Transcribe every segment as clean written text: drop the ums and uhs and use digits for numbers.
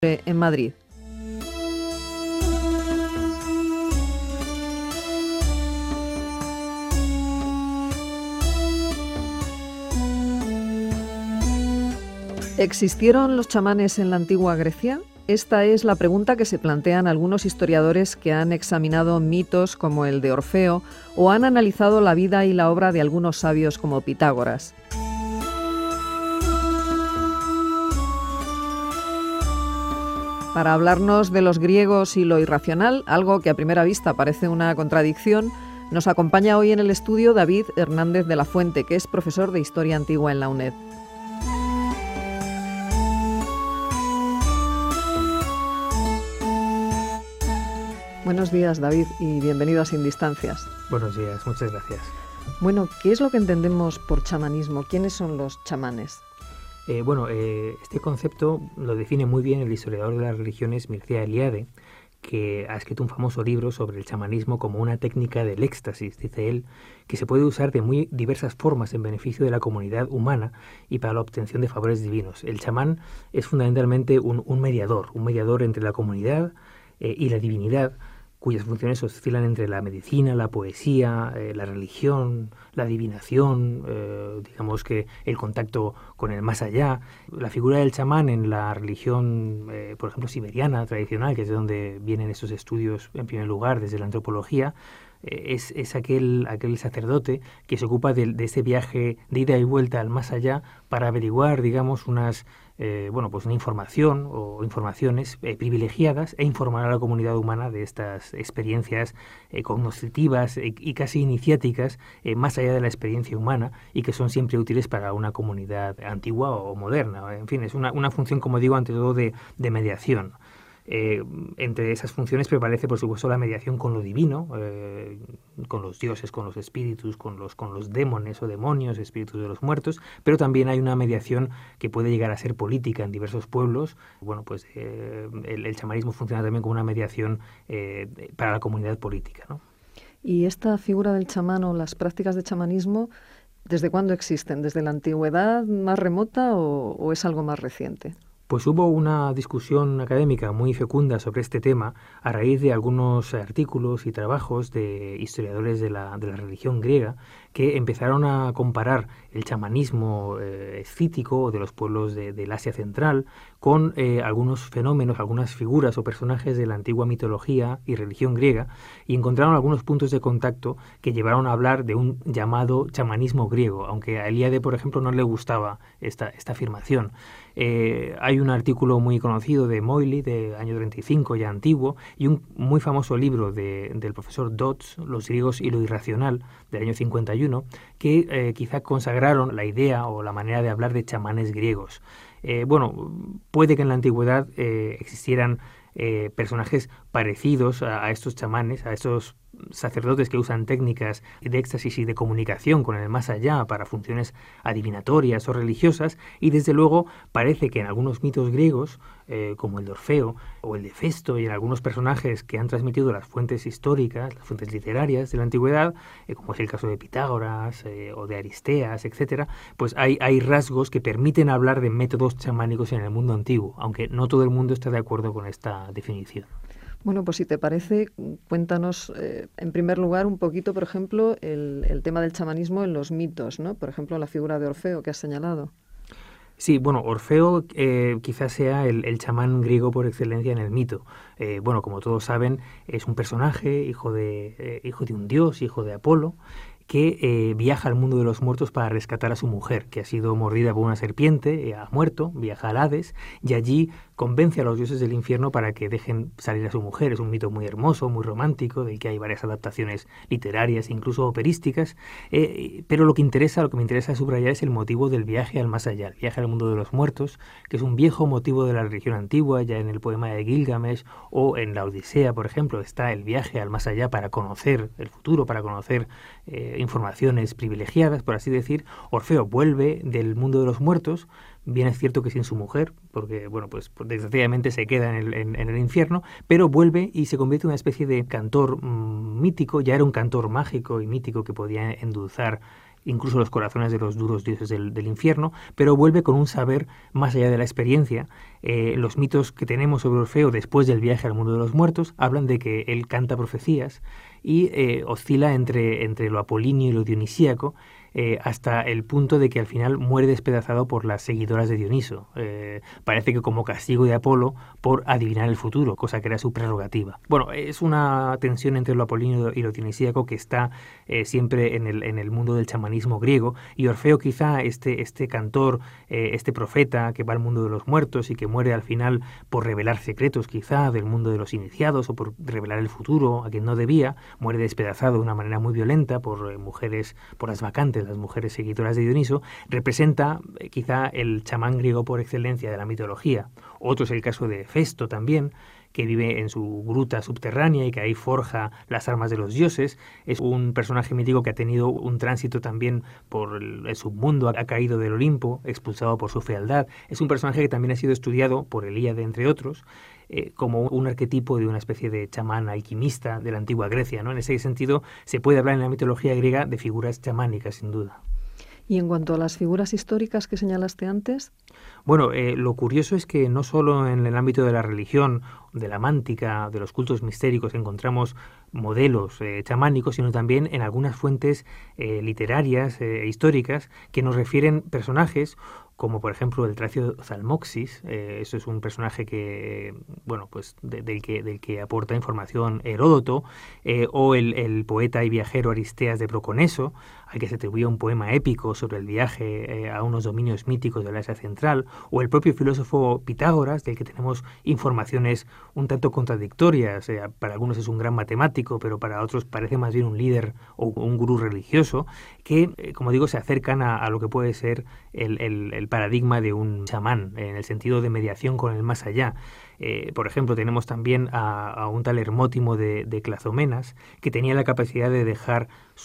en Madrid. ¿Existieron los chamanes en la antigua Grecia? Esta es la pregunta que se plantean algunos historiadores que han examinado mitos como el de Orfeo o han analizado la vida y la obra de algunos sabios como Pitágoras. Para hablarnos de los griegos y lo irracional, algo que a primera vista parece una contradicción, nos acompaña hoy en el estudio David Hernández de la Fuente, que es profesor de Historia Antigua en la UNED. Buenos días, David, y bienvenido a Sin Distancias. Buenos días, muchas gracias. Bueno, ¿qué es lo que entendemos por chamanismo? ¿Quiénes son los chamanes? Este concepto lo define muy bien el historiador de las religiones Mircea Eliade, que ha escrito un famoso libro sobre el chamanismo como una técnica del éxtasis, dice él, que se puede usar de muy diversas formas en beneficio de la comunidad humana y para la obtención de favores divinos. El chamán es fundamentalmente un mediador entre la comunidad y la divinidad, cuyas funciones oscilan entre la medicina, la poesía, la religión, la adivinación, digamos que el contacto con el más allá. La figura del chamán en la religión, por ejemplo, siberiana tradicional, que es de donde vienen esos estudios en primer lugar, desde la antropología, es aquel sacerdote que se ocupa de ese viaje de ida y vuelta al más allá para averiguar, digamos, una información o informaciones privilegiadas e informar a la comunidad humana de estas experiencias cognoscitivas y casi iniciáticas más allá de la experiencia humana y que son siempre útiles para una comunidad antigua o moderna. En fin, es una función, como digo, ante todo de mediación. Entre esas funciones prevalece, por supuesto, la mediación con lo divino, con los dioses, con los espíritus, con los demones o demonios, espíritus de los muertos, pero también hay una mediación que puede llegar a ser política en diversos pueblos. El chamanismo funciona también como una mediación para la comunidad política, ¿no? ¿Y esta figura del chamán o las prácticas de chamanismo, desde cuándo existen? ¿Desde la antigüedad más remota o es algo más reciente? Pues hubo una discusión académica muy fecunda sobre este tema a raíz de algunos artículos y trabajos de historiadores de la religión griega que empezaron a comparar el chamanismo escítico de los pueblos del Asia Central con algunos fenómenos, algunas figuras o personajes de la antigua mitología y religión griega y encontraron algunos puntos de contacto que llevaron a hablar de un llamado chamanismo griego, aunque a Eliade, por ejemplo, no le gustaba esta afirmación. Hay un artículo muy conocido de Moily, de año 35, ya antiguo, y un muy famoso libro del profesor Dodds, Los griegos y lo irracional, del año 51, que quizá consagraron la idea o la manera de hablar de chamanes griegos. Puede que en la antigüedad existieran personajes parecidos a estos chamanes, a estos sacerdotes que usan técnicas de éxtasis y de comunicación con el más allá para funciones adivinatorias o religiosas, y desde luego parece que en algunos mitos griegos, como el de Orfeo o el de Festo, y en algunos personajes que han transmitido las fuentes históricas, las fuentes literarias de la antigüedad, como es el caso de Pitágoras o de Aristeas, etcétera, pues hay rasgos que permiten hablar de métodos chamánicos en el mundo antiguo, aunque no todo el mundo está de acuerdo con esta definición. Bueno, pues si te parece, cuéntanos en primer lugar un poquito, por ejemplo, el tema del chamanismo en los mitos, ¿no? Por ejemplo, la figura de Orfeo que has señalado. Sí, Orfeo quizás sea el chamán griego por excelencia en el mito. Como todos saben, es un personaje, hijo de un dios, hijo de Apolo, que viaja al mundo de los muertos para rescatar a su mujer, que ha sido mordida por una serpiente, ha muerto, viaja al Hades, y allí convence a los dioses del infierno para que dejen salir a su mujer. Es un mito muy hermoso, muy romántico, del que hay varias adaptaciones literarias, incluso operísticas, pero lo que me interesa subrayar es el motivo del viaje al más allá, el viaje al mundo de los muertos, que es un viejo motivo de la religión antigua. Ya en el poema de Gilgamesh o en la Odisea, por ejemplo, está el viaje al más allá para conocer el futuro, para conocer informaciones privilegiadas, por así decir. Orfeo vuelve del mundo de los muertos, bien es cierto que sin su mujer, porque desgraciadamente se queda en el infierno, pero vuelve y se convierte en una especie de cantor mítico. Ya era un cantor mágico y mítico que podía endulzar incluso los corazones de los duros dioses del infierno, pero vuelve con un saber más allá de la experiencia. Los mitos que tenemos sobre Orfeo después del viaje al mundo de los muertos hablan de que él canta profecías y oscila entre lo apolíneo y lo dionisíaco, hasta el punto de que al final muere despedazado por las seguidoras de Dioniso. Parece que como castigo de Apolo por adivinar el futuro, cosa que era su prerrogativa. Bueno, es una tensión entre lo apolíneo y lo dionisíaco que está siempre en el mundo del chamanismo griego, y Orfeo, quizá este cantor, este profeta que va al mundo de los muertos y que muere al final por revelar secretos quizá del mundo de los iniciados o por revelar el futuro a quien no debía, muere despedazado de una manera muy violenta por mujeres, por las bacantes, las mujeres seguidoras de Dioniso, representa quizá el chamán griego por excelencia de la mitología. Otro es el caso de Festo también, que vive en su gruta subterránea y que ahí forja las armas de los dioses. Es un personaje mítico que ha tenido un tránsito también por el submundo, ha caído del Olimpo, expulsado por su fealdad. Es un personaje que también ha sido estudiado por Helíade, entre otros, como un arquetipo de una especie de chamán alquimista de la antigua Grecia, ¿no? En ese sentido, se puede hablar en la mitología griega de figuras chamánicas, sin duda. Y en cuanto a las figuras históricas que señalaste antes. Bueno, lo curioso es que no solo en el ámbito de la religión, de la mántica, de los cultos mistéricos encontramos modelos chamánicos, sino también en algunas fuentes literarias e históricas que nos refieren personajes como por ejemplo el tracio Zalmoxis. Eso es un personaje que, bueno, pues del que aporta información Heródoto, o el poeta y viajero Aristeas de Proconeso, al que se atribuye un poema épico sobre el viaje a unos dominios míticos de la Asia Central, o el propio filósofo Pitágoras, del que tenemos informaciones un tanto contradictorias. Para algunos es un gran matemático, pero para otros parece más bien un líder o un gurú religioso, que, como digo, se acercan a lo que puede ser el paradigma de un chamán, en el sentido de mediación con el más allá. Por ejemplo, tenemos también a un tal Hermótimo de Clazomenas, que tenía la capacidad de dejar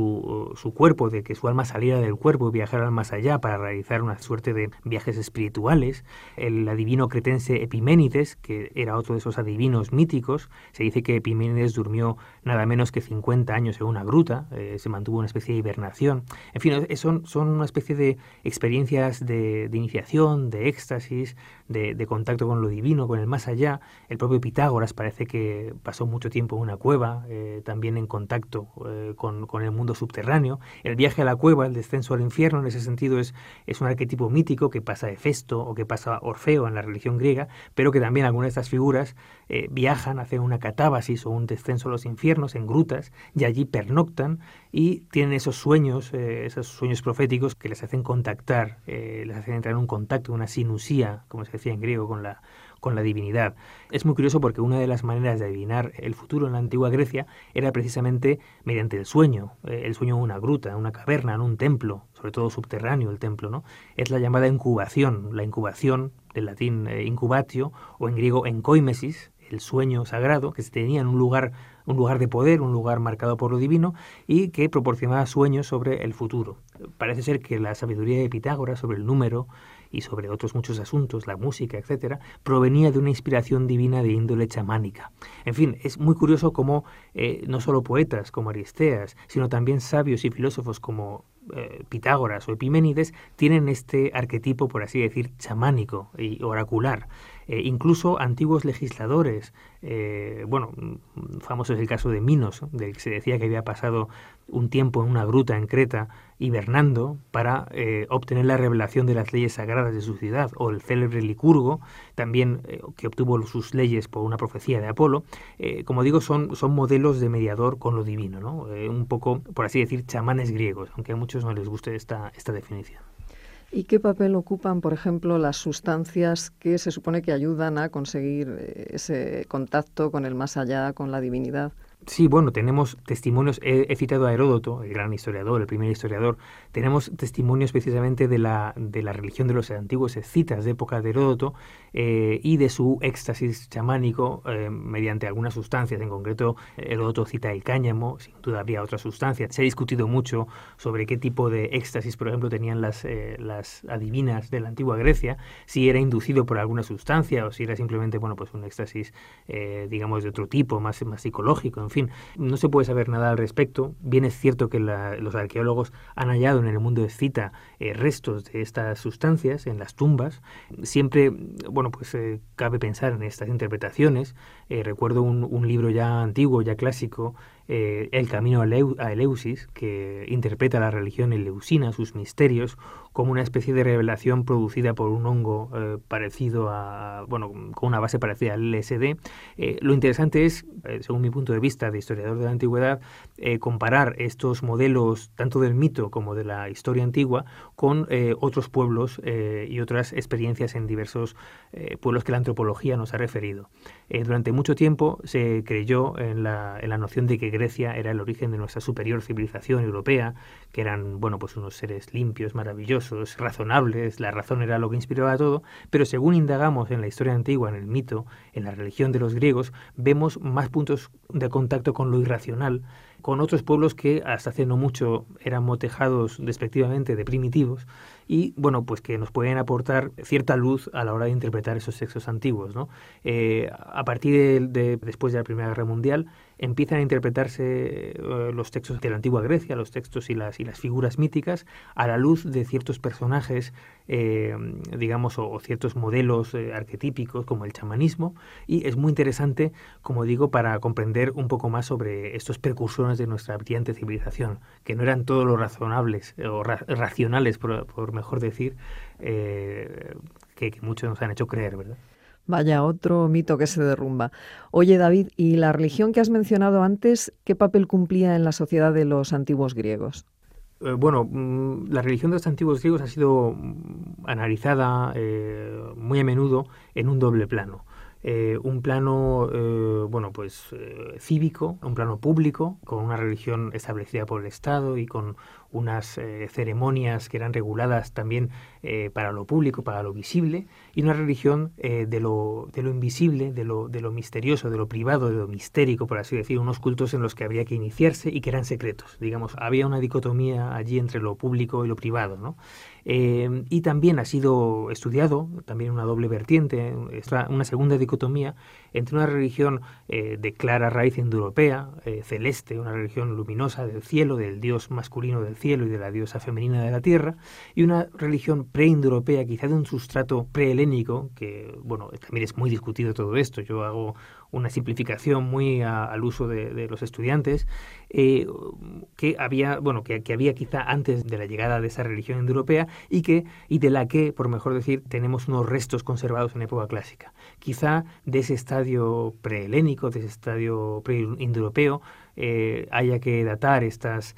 su cuerpo, de que su alma saliera del cuerpo y viajara al más allá para realizar una suerte de viajes espirituales. El adivino cretense Epiménides, que era otro de esos adivinos míticos, se dice que Epiménides durmió nada menos que 50 años en una gruta, se mantuvo una especie de hibernación. En fin, son una especie de experiencias de iniciación, de éxtasis, de contacto con lo divino, con el más allá. El propio Pitágoras parece que pasó mucho tiempo en una cueva, también en contacto con el mundo subterráneo. El viaje a la cueva, el descenso al infierno, en ese sentido es un arquetipo mítico que pasa Hefesto o que pasa Orfeo en la religión griega, pero que también algunas de estas figuras viajan, hacen una catábasis o un descenso a los infiernos en grutas y allí pernoctan y tienen esos sueños proféticos que les hacen contactar, les hacen entrar en un contacto, una sinusía, como se decía en griego, con la divinidad. Es muy curioso porque una de las maneras de adivinar el futuro en la antigua Grecia era precisamente mediante el sueño en una gruta, en una caverna, en un templo, sobre todo subterráneo el templo, ¿no? Es la llamada incubación, la incubación, del latín incubatio, o en griego enkoimesis, el sueño sagrado, que se tenía en un lugar de poder, un lugar marcado por lo divino, y que proporcionaba sueños sobre el futuro. Parece ser que la sabiduría de Pitágoras sobre el número y sobre otros muchos asuntos, la música, etcétera, provenía de una inspiración divina de índole chamánica. En fin, es muy curioso cómo no solo poetas como Aristeas, sino también sabios y filósofos como Pitágoras o Epiménides tienen este arquetipo, por así decir, chamánico y oracular. Incluso antiguos legisladores, famoso es el caso de Minos, del que se decía que había pasado un tiempo en una gruta en Creta hibernando para obtener la revelación de las leyes sagradas de su ciudad, o el célebre Licurgo, también que obtuvo sus leyes por una profecía de Apolo. Como digo, son modelos de mediador con lo divino, ¿no? Un poco, por así decir, chamanes griegos, aunque a muchos no les guste esta definición. ¿Y qué papel ocupan, por ejemplo, las sustancias que se supone que ayudan a conseguir ese contacto con el más allá, con la divinidad? Sí, bueno, tenemos testimonios, he citado a Heródoto, el gran historiador, el primer historiador, tenemos testimonios precisamente de la religión de los antiguos escitas de época de Heródoto y de su éxtasis chamánico mediante algunas sustancias. En concreto, Heródoto cita el cáñamo, sin duda habría otras sustancias. Se ha discutido mucho sobre qué tipo de éxtasis, por ejemplo, tenían las adivinas de la antigua Grecia, si era inducido por alguna sustancia o si era simplemente, un éxtasis, digamos, de otro tipo, más psicológico, en fin. fin, no se puede saber nada al respecto. Bien es cierto que los arqueólogos han hallado en el mundo escita restos de estas sustancias en las tumbas. Siempre, bueno, pues cabe pensar en estas interpretaciones. Recuerdo un libro ya antiguo, ya clásico, El camino a Eleusis, que interpreta la religión eleusina, sus misterios, como una especie de revelación producida por un hongo parecido a, bueno, con una base parecida al LSD. Lo interesante es, según mi punto de vista de historiador de la antigüedad, comparar estos modelos, tanto del mito como de la historia antigua, con otros pueblos y otras experiencias en diversos pueblos que la antropología nos ha referido. Durante mucho tiempo se creyó en la noción de que Grecia era el origen de nuestra superior civilización europea, que eran, bueno, pues unos seres limpios, maravillosos, razonables, la razón era lo que inspiraba todo, pero según indagamos en la historia antigua, en el mito, en la religión de los griegos, vemos más puntos de contacto con lo irracional, con otros pueblos que hasta hace no mucho eran motejados despectivamente de primitivos y, bueno, pues que nos pueden aportar cierta luz a la hora de interpretar esos textos antiguos, ¿no? A partir de después de la Primera Guerra Mundial empiezan a interpretarse los textos de la antigua Grecia, los textos y las figuras míticas a la luz de ciertos personajes, digamos, o ciertos modelos arquetípicos como el chamanismo, y es muy interesante, como digo, para comprender un poco más sobre estos precursores de nuestra brillante civilización, que no eran todos los razonables o racionales, por mejor decir, que muchos nos han hecho creer, ¿verdad? Vaya, otro mito que se derrumba. Oye, David, ¿y la religión que has mencionado antes, qué papel cumplía en la sociedad de los antiguos griegos? Bueno, la religión de los antiguos griegos ha sido analizada muy a menudo en un doble plano. Un plano, bueno, pues cívico, un plano público, con una religión establecida por el Estado y con unas ceremonias que eran reguladas también para lo público, para lo visible, y una religión de lo invisible, de lo misterioso, de lo privado, de lo mistérico, por así decir, unos cultos en los que habría que iniciarse y que eran secretos. Digamos, había una dicotomía allí entre lo público y lo privado, ¿no? Y también ha sido estudiado, también una doble vertiente, una segunda dicotomía entre una religión de clara raíz indoeuropea, celeste, una religión luminosa del cielo, del dios masculino del cielo y de la diosa femenina de la tierra, y una religión preindoeuropea, quizá de un sustrato prehelénico, que, bueno, también es muy discutido todo esto. Yo hago una simplificación muy al uso de los estudiantes, que había, bueno, que había quizá antes de la llegada de esa religión indoeuropea y de la que, por mejor decir, tenemos unos restos conservados en época clásica. Quizá de ese estadio prehelénico, de ese estadio preindoeuropeo, haya que datar estas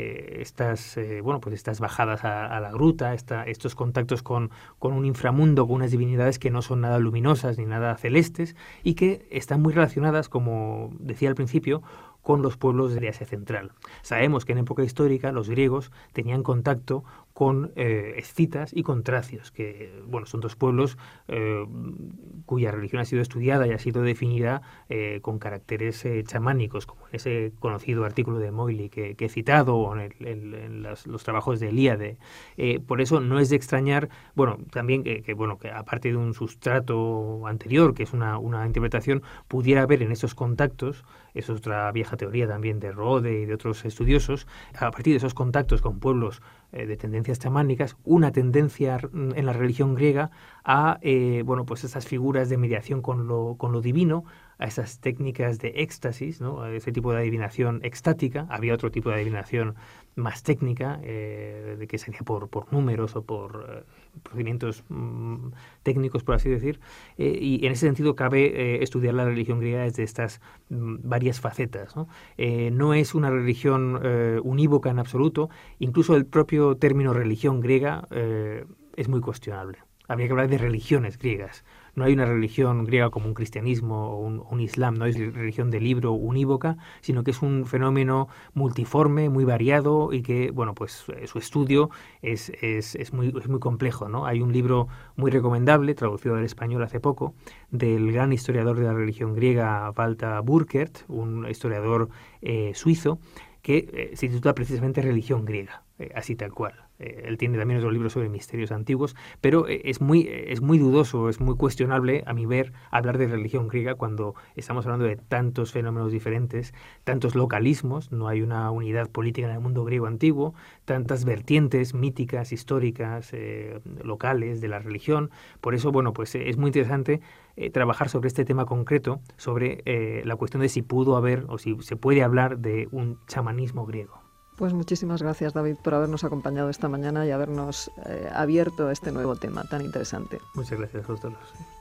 bajadas a la gruta, estos contactos con un inframundo, con unas divinidades que no son nada luminosas ni nada celestes y que están muy relacionadas, como decía al principio, con los pueblos de Asia Central. Sabemos que en época histórica los griegos tenían contacto con escitas y con tracios, que, bueno, son dos pueblos cuya religión ha sido estudiada y ha sido definida con caracteres chamánicos, como en ese conocido artículo de Moyle que he citado, o en los trabajos de Elíade. Por eso no es de extrañar, bueno, también que aparte de un sustrato anterior, que es una interpretación, pudiera haber en esos contactos, es otra vieja teoría también de Rode y de otros estudiosos, a partir de esos contactos con pueblos de tendencias chamánicas, una tendencia en la religión griega a pues esas figuras de mediación con lo divino, a esas técnicas de éxtasis, ¿no? A ese tipo de adivinación extática. Había otro tipo de adivinación más técnica, de que sería por números o por procedimientos técnicos, por así decir, y en ese sentido cabe estudiar la religión griega desde estas varias facetas, ¿no? No es una religión unívoca en absoluto, incluso el propio término religión griega es muy cuestionable. Habría que hablar de religiones griegas. No hay una religión griega como un cristianismo o un islam, no es religión de libro unívoca, sino que es un fenómeno multiforme, muy variado y que, bueno, pues su estudio es muy complejo, ¿no? Hay un libro muy recomendable, traducido al español hace poco, del gran historiador de la religión griega, Walter Burkert, un historiador suizo, que se titula precisamente Religión griega. así tal cual. Él tiene también otros libros sobre misterios antiguos, pero es muy dudoso, es muy cuestionable, a mi ver, hablar de religión griega cuando estamos hablando de tantos fenómenos diferentes, tantos localismos, no hay una unidad política en el mundo griego antiguo, tantas vertientes míticas, históricas, locales de la religión. Por eso, bueno, pues es muy interesante trabajar sobre este tema concreto, sobre la cuestión de si pudo haber o si se puede hablar de un chamanismo griego. Pues muchísimas gracias, David, por habernos acompañado esta mañana y habernos abierto este nuevo tema tan interesante. Muchas gracias a vosotros.